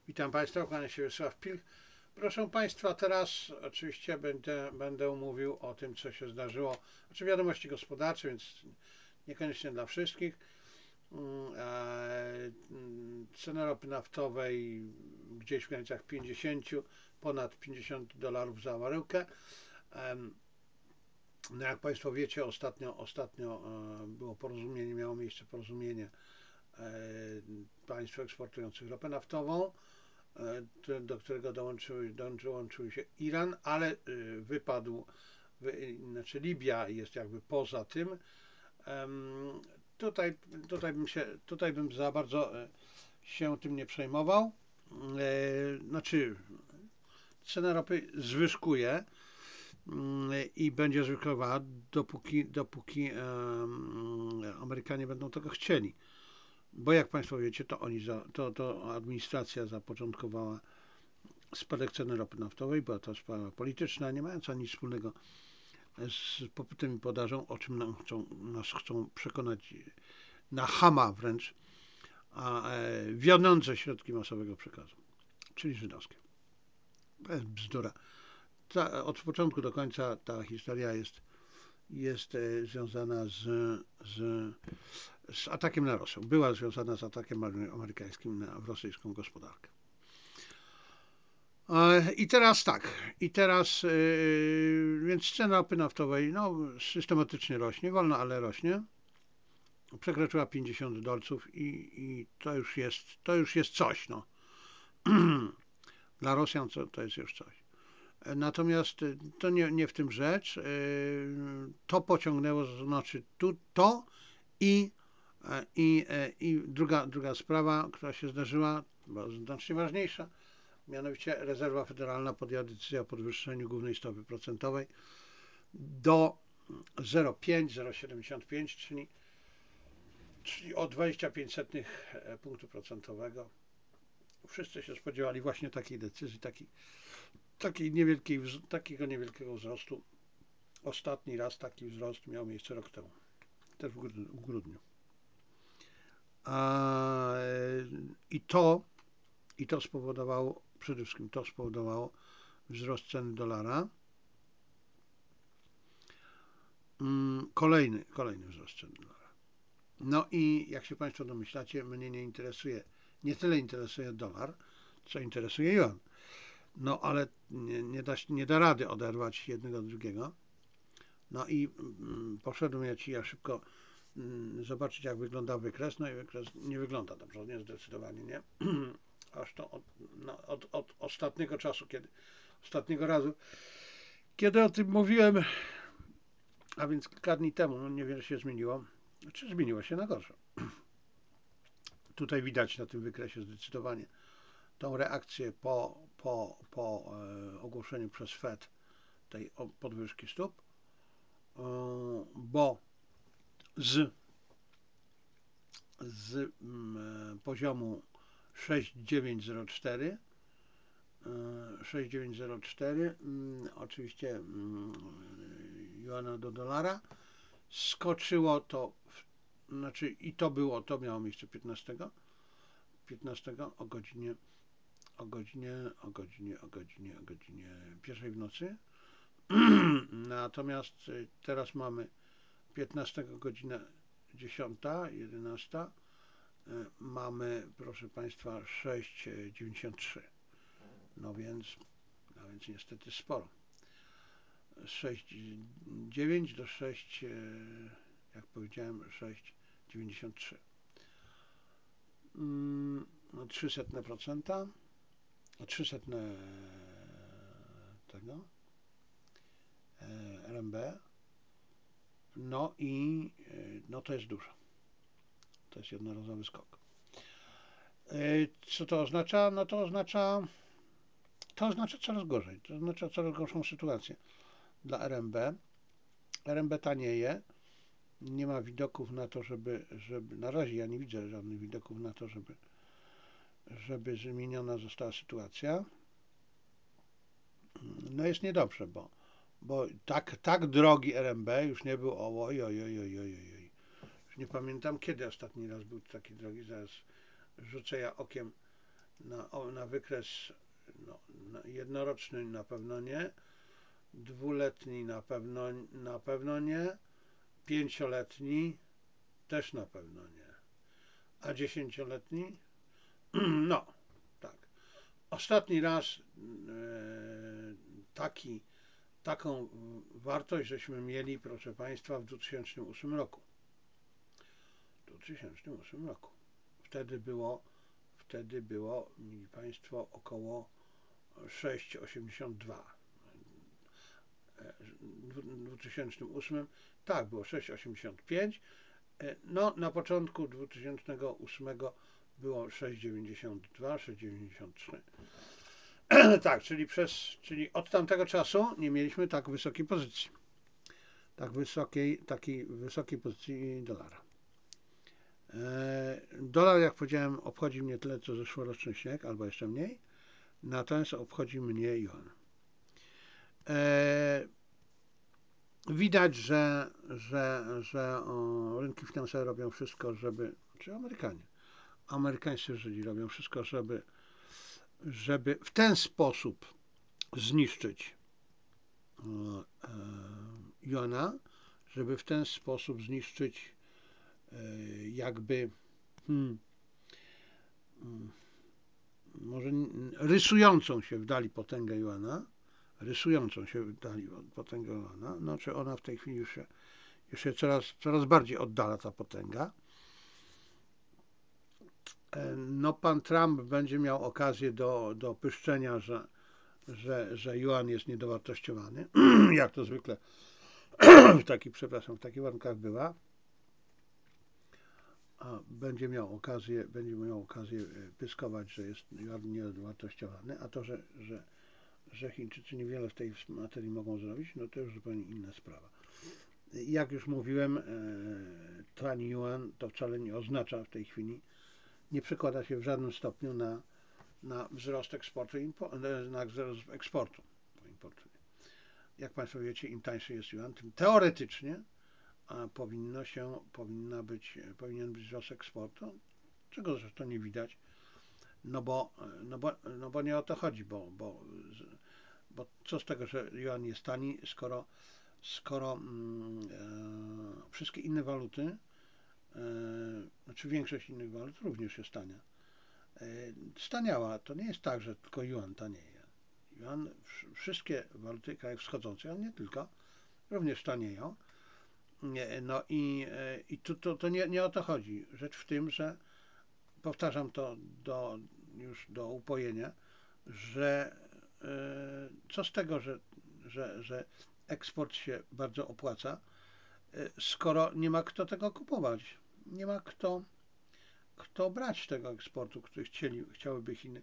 Witam Państwa, kłania się Wiesław Pilch. Proszę Państwa, teraz oczywiście będę mówił o tym, co się zdarzyło. Znaczy wiadomości gospodarcze, więc niekoniecznie dla wszystkich. Cena ropy naftowej gdzieś w granicach 50, ponad $50 za baryłkę. No jak Państwo wiecie, ostatnio było porozumienie, miało miejsce porozumienie państw eksportujących ropę naftową, do którego dołączył się Iran, ale znaczy Libia jest jakby poza tym. Tutaj bym za bardzo się tym nie przejmował. Znaczy cena ropy zwyżkuje i będzie zwyżkowała, dopóki Amerykanie będą tego chcieli. Bo jak Państwo wiecie, to administracja zapoczątkowała spadek ceny ropy naftowej. Była to sprawa polityczna, nie mająca nic wspólnego z popytem i podażą, o czym nas chcą przekonać na chama wręcz, wiodące środki masowego przekazu, czyli żydowskie. To jest bzdura. Od początku do końca ta historia jest związana z atakiem na Rosję. Była związana z atakiem amerykańskim w rosyjską gospodarkę. I teraz tak, więc cena ropy naftowej systematycznie rośnie, wolno, ale rośnie. Przekroczyła $50 i to już jest coś. No. Dla Rosjan to jest już coś. Natomiast to nie w tym rzecz. To pociągnęło, to znaczy to i druga sprawa, która się zdarzyła, znacznie ważniejsza, mianowicie Rezerwa Federalna podjęła decyzję o podwyższeniu głównej stopy procentowej do 0,75, czyli o 25 punktu procentowego. Wszyscy się spodziewali właśnie takiej decyzji, takiego niewielkiego wzrostu. Ostatni raz taki wzrost miał miejsce rok temu, też w grudniu. I to spowodowało, przede wszystkim wzrost ceny dolara. Kolejny wzrost ceny dolara. No i jak się Państwo domyślacie, mnie nie tyle interesuje dolar, co interesuje juan. No ale nie da rady oderwać jednego od drugiego. No i poszedłem ja szybko zobaczyć, jak wygląda wykres. No i wykres nie wygląda dobrze, nie, zdecydowanie nie. Aż to od ostatniego czasu, ostatniego razu, kiedy o tym mówiłem, a więc kilka dni temu, niewiele się zmieniło. Znaczy zmieniło się na gorsze. Tutaj widać na tym wykresie zdecydowanie tą reakcję po ogłoszeniu przez Fed tej podwyżki stóp, bo z poziomu 6,904 oczywiście juana do dolara skoczyło to, znaczy i to miało miejsce 15 o godzinie 1 w nocy. Natomiast teraz mamy 15 godzinę 10, 11. Mamy, proszę Państwa, 6,93. No więc niestety sporo. 6,9 do 6, jak powiedziałem, 6,93. 0,03%, 300 tego RMB. No i to jest dużo. To jest jednorazowy skok. Co to oznacza? No to oznacza coraz gorzej. To oznacza coraz gorszą sytuację dla RMB. RMB tanieje. Nie ma widoków na to, żeby na razie ja nie widzę żadnych widoków na to, żeby zmieniona została sytuacja. No jest niedobrze, bo tak drogi RMB już nie był, już nie pamiętam, kiedy ostatni raz był taki drogi. Zaraz rzucę ja okiem na wykres jednoroczny na pewno nie, dwuletni na pewno nie, pięcioletni też na pewno nie, a 10-letni? No, tak. Ostatni raz taką wartość żeśmy mieli, proszę Państwa, w 2008 roku. W 2008 roku. Wtedy było, mieli Państwo, około 6,82. W 2008 tak, było 6,85. No, na początku 2008 było 6,92, 6,93. Tak, czyli od tamtego czasu nie mieliśmy tak wysokiej pozycji. Takiej wysokiej pozycji dolara. Dolar, jak powiedziałem, obchodzi mnie tyle, co zeszłoroczny śnieg, albo jeszcze mniej. Natomiast obchodzi mnie juan. Widać, że rynki finansowe robią wszystko, czy amerykańscy Żydzi robią wszystko, żeby w ten sposób zniszczyć juana, żeby w ten sposób zniszczyć jakby może rysującą się w dali potęgę juana, no czy ona w tej chwili już się coraz bardziej oddala, ta potęga. No pan Trump będzie miał okazję do pyszczenia, że juan jest niedowartościowany, jak to zwykle w takich warunkach bywa. Będzie miał okazję pyskować, że jest juan niedowartościowany, a to, że Chińczycy niewiele w tej materii mogą zrobić, no to już zupełnie inna sprawa. Jak już mówiłem, tani juan to wcale nie oznacza w tej chwili, nie przekłada się w żadnym stopniu na wzrost eksportu, na wzrost eksportu. Jak Państwo wiecie, im tańszy jest juan, tym teoretycznie powinien być wzrost eksportu, czego zresztą nie widać, no bo nie o to chodzi, bo co z tego, że juan jest tani, skoro wszystkie inne waluty, znaczy większość innych walut również jest tania. Staniała, to nie jest tak, że tylko juan tanieje. Wszystkie waluty krajów wschodzących, ale nie tylko, również tanieją. No i to nie o to chodzi. Rzecz w tym, że powtarzam to już do upojenia, że co z tego, że eksport się bardzo opłaca, skoro nie ma kto tego kupować. Nie ma kto brać tego eksportu, który chciałyby Chiny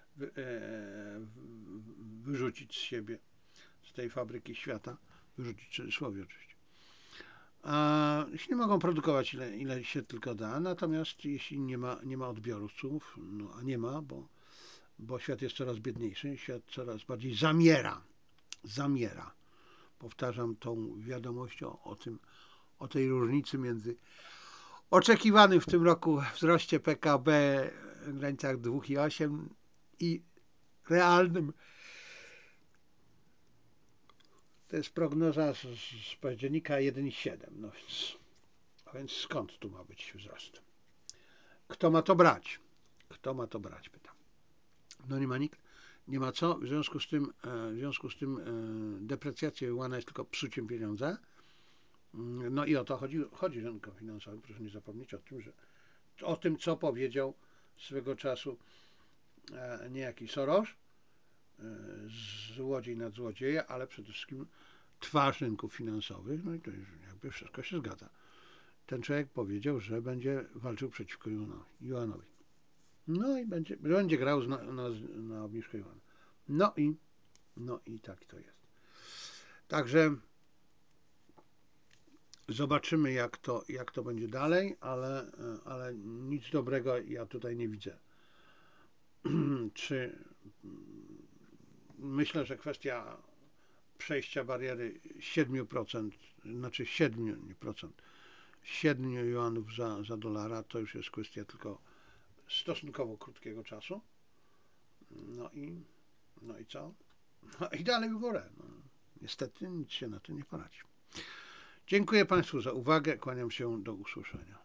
wyrzucić z siebie, z tej fabryki świata, wyrzucić w cudzysłowie oczywiście. Jeśli mogą produkować ile się tylko da, natomiast jeśli nie ma odbiorców, no a nie ma, bo świat jest coraz biedniejszy, świat coraz bardziej zamiera. Powtarzam tą wiadomość o tej różnicy między oczekiwanym w tym roku wzroście PKB w granicach 2,8 i realnym. To jest prognoza z października 1,7. No więc skąd tu ma być wzrost? Kto ma to brać? Pytam. No nie ma nikt. Nie ma co. W związku z tym deprecjacja juana jest tylko psuciem pieniądza. No i o to chodzi rynkom finansowym. Proszę nie zapomnieć o tym, co powiedział swego czasu niejaki Soros, złodziej nad złodzieja, ale przede wszystkim twarz rynków finansowych. No i to już jakby wszystko się zgadza. Ten człowiek powiedział, że będzie walczył przeciwko juanowi. No i będzie grał na obniżkę juana. No i tak to jest. Także zobaczymy, jak to będzie dalej, ale nic dobrego ja tutaj nie widzę. Myślę, że kwestia przejścia bariery 7%, znaczy 7 juanów za dolara, to już jest kwestia tylko stosunkowo krótkiego czasu. No i, no i co? No i dalej w górę. No, niestety nic się na to nie poradzi. Dziękuję Państwu za uwagę. Kłaniam się, do usłyszenia.